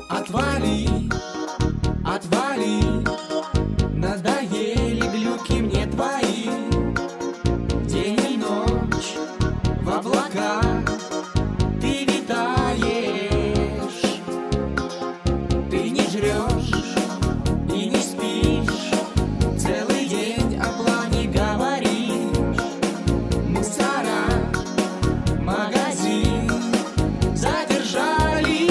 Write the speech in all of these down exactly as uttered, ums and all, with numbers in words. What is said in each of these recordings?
Отвали, отвали, надоели глюки мне твои. День и ночь в облаках ты витаешь. Ты не жрешь и не спишь, целый день о плане говоришь. Мусора, магазин задержали.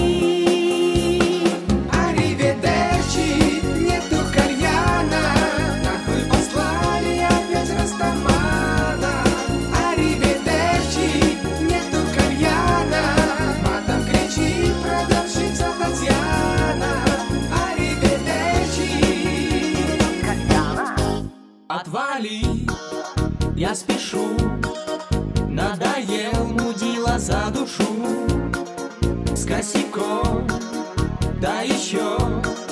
Ариведерчи, нету кальяна, нахуй послали опять Растамана. Ариведерчи, нету кальяна, матом кричит продавщица Татьяна. Ариведерчи, кальяна. Отвали, я спешу, надоел мудила за душу. С косяком, да еще